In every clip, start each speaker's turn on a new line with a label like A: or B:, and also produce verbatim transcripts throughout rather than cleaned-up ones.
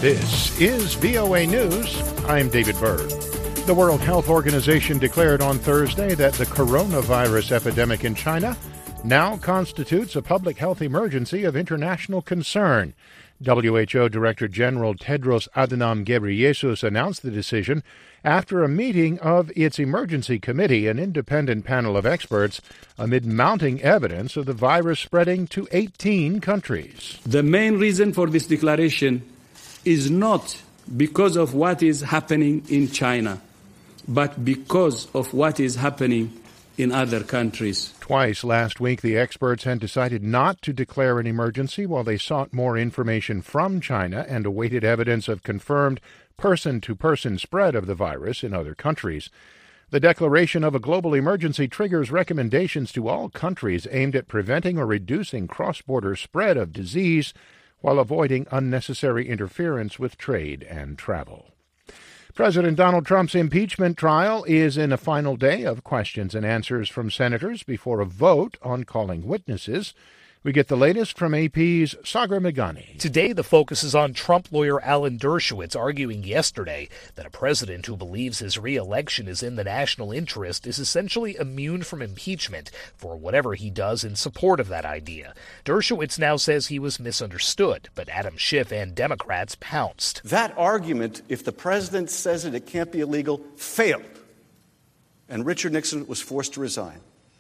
A: This is V O A News. I'm David Byrd. The World Health Organization declared on Thursday that the coronavirus epidemic in China now constitutes a public health emergency of international concern. W H O Director General Tedros Adhanom Ghebreyesus announced the decision after a meeting of its emergency committee, an independent panel of experts, amid mounting evidence of the virus spreading to eighteen countries.
B: The main reason for this declaration is not because of what is happening in China, but because of what is happening in other countries.
A: Twice last week, the experts had decided not to declare an emergency while they sought more information from China and awaited evidence of confirmed person-to-person spread of the virus in other countries. The declaration of a global emergency triggers recommendations to all countries aimed at preventing or reducing cross-border spread of disease while avoiding unnecessary interference with trade and travel. President Donald Trump's impeachment trial is in a final day of questions and answers from senators before a vote on calling witnesses. We get the latest from A P's Sagar Meghani.
C: Today, the focus is on Trump lawyer Alan Dershowitz arguing yesterday that a president who believes his re-election is in the national interest is essentially immune from impeachment for whatever he does in support of that idea. Dershowitz now says he was misunderstood, but Adam Schiff and Democrats pounced.
D: That argument, if the president says it, it can't be illegal, failed. And Richard Nixon was forced to resign.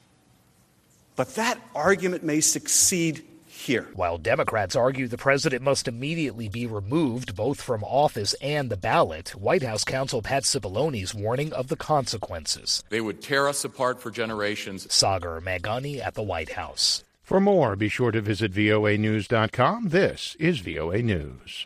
D: But that argument may succeed here.
C: While Democrats argue the president must immediately be removed both from office and the ballot, White House counsel Pat Cipolloni's warning of the consequences.
E: They would tear us apart for generations.
C: Sagar Meghani at the White House.
A: For more, be sure to visit V O A news dot com. This is V O A News.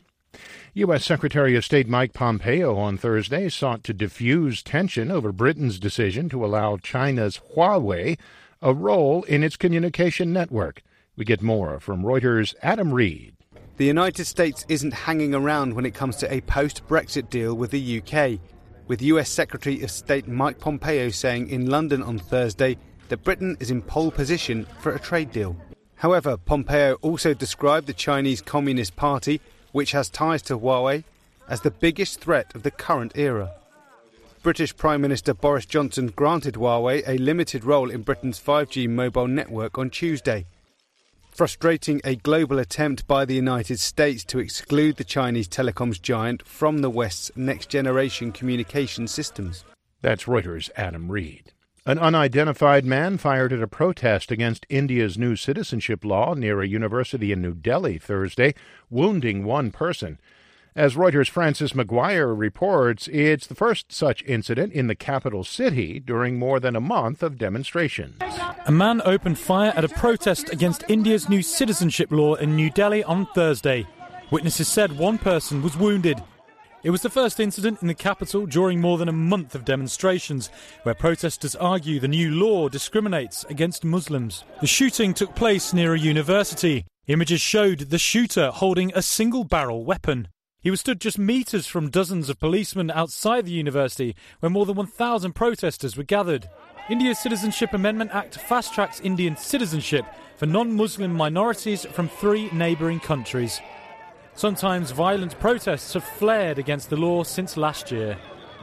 A: U S. Secretary of State Mike Pompeo on Thursday sought to diffuse tension over Britain's decision to allow China's Huawei a role in its communication network. We get more from Reuters' Adam Reed.
F: The United States isn't hanging around when it comes to a post-Brexit deal with the U K, with U S. Secretary of State Mike Pompeo saying in London on Thursday that Britain is in pole position for a trade deal. However, Pompeo also described the Chinese Communist Party, which has ties to Huawei, as the biggest threat of the current era. British Prime Minister Boris Johnson granted Huawei a limited role in Britain's five G mobile network on Tuesday, frustrating a global attempt by the United States to exclude the Chinese telecoms giant from the West's next-generation communication systems.
A: That's Reuters' Adam Reed. An unidentified man fired at a protest against India's new citizenship law near a university in New Delhi Thursday, wounding one person. As Reuters' Francis McGuire reports, it's the first such incident in the capital city during more than a month of demonstrations.
G: A man opened fire at a protest against India's new citizenship law in New Delhi on Thursday. Witnesses said one person was wounded. It was the first incident in the capital during more than a month of demonstrations, where protesters argue the new law discriminates against Muslims. The shooting took place near a university. Images showed the shooter holding a single-barrel weapon. He was stood just metres from dozens of policemen outside the university where more than one thousand protesters were gathered. India's Citizenship Amendment Act fast-tracks Indian citizenship for non-Muslim minorities from three neighbouring countries. Sometimes violent protests have flared against the law since last year.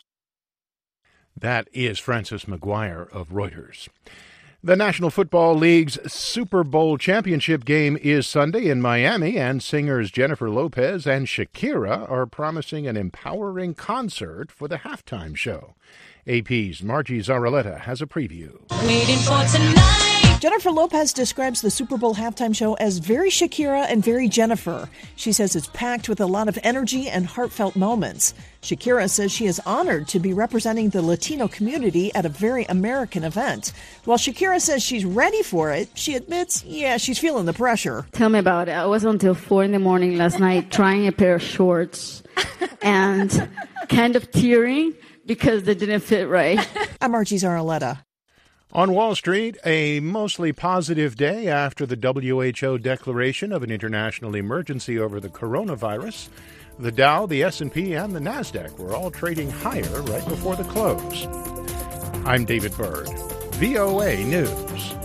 A: That is Francis McGuire of Reuters. The National Football League's Super Bowl championship game is Sunday in Miami, and singers Jennifer Lopez and Shakira are promising an empowering concert for the halftime show. A P's Margie Zaraletta has a preview.
H: Waiting for tonight. Jennifer Lopez describes the Super Bowl halftime show as very Shakira and very Jennifer. She says it's packed with a lot of energy and heartfelt moments. Shakira says she is honored to be representing the Latino community at a very American event. While Shakira says she's ready for it, she admits, yeah, she's feeling the pressure.
I: Tell me about it. I was until four in the morning last night trying a pair of shorts and kind of tearing because they didn't fit right.
H: I'm Margie Zaraletta.
A: On Wall Street, a mostly positive day after the W H O declaration of an international emergency over the coronavirus. The Dow, the S and P, and the NASDAQ were all trading higher right before the close. I'm David Byrd, V O A News.